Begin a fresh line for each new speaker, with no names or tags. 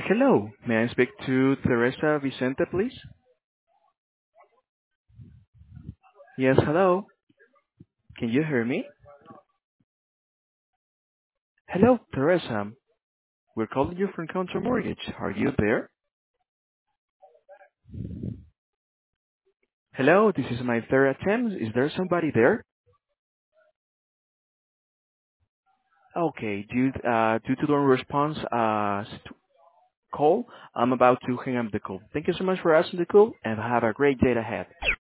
Hello, may I speak to Teresa Vicente, please? Yes, hello. Can you hear me? Hello, Teresa. We're calling you from Counter Mortgage. Are you there? Hello, this is my third attempt. Is there somebody there? Okay, due to the response call, I'm about to hang up the call. Thank you so much for asking the call, and have a great day ahead.